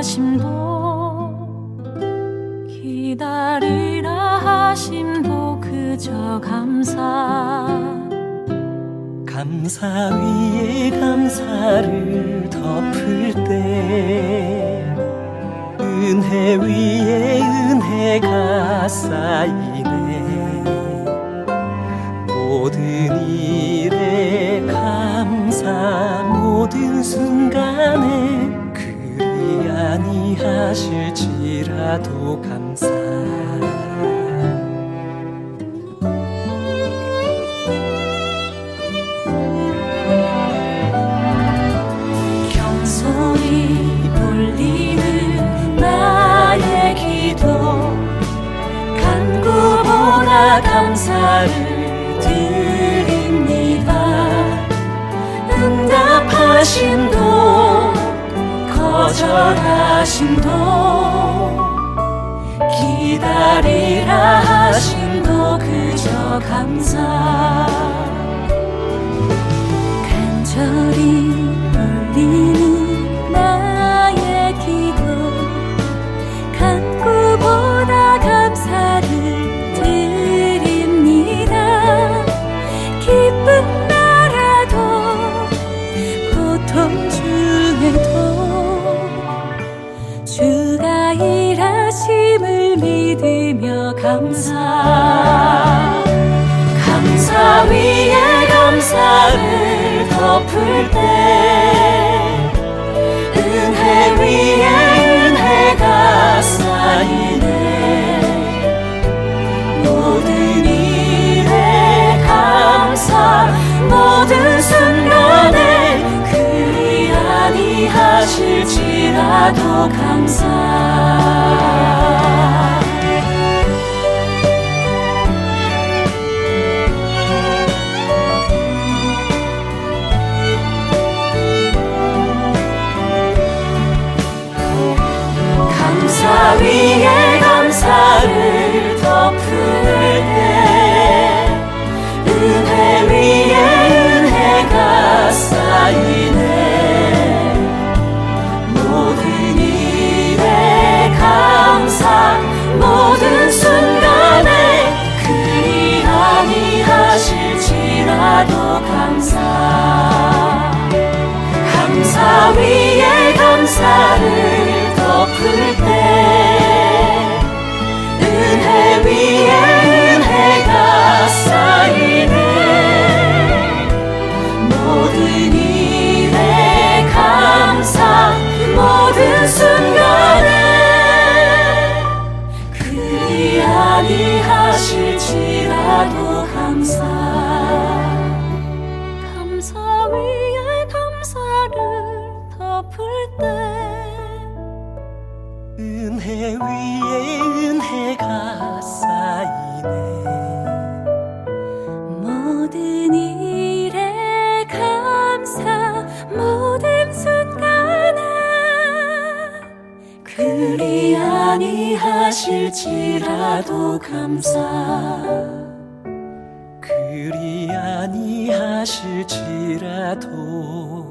하심도 기다리라 하심도 그저 감사 위에 감사를 덮을 때 은혜 위에 은혜가 쌓이네. 모든 일에 감사 모든 순간에 그리 아니하실지라도 감사. 경솔히 올리는 나의 기도 간구보다 감사를 드립니다. 응답하심도 거절하심도 기다리라 하심도 그저 감사. 간절히 울리는 나의 기도 간구보다 감사를 드립니다. 기쁜 나라도 고통 중에도 주가 일하심을 믿으며 감사. 감사 위에 감사를 덮을 때 은혜 위에 은혜가 쌓이네. 모든 일에 감사 모든 순간에 그리 아니하실지라도 감사. 감사 위에 감사를 덮을 때 은혜 위에 은혜가 쌓이네. 모든 일에 감사 모든 순간에 그리 아니하실지라도 감사. 감사 위에 감사를 덮을 때 은혜 위에 은혜가 쌓이네. 모든 일에 감사 모든 순간에 그리 아니하실지라도 감사. 감사 위에 감사를 덮을 때 은혜 위에 은혜가 쌓이네. 모든 일에 감사 모든 순간에 그리 아니하실지라도 감사. 그리 아니하실지라도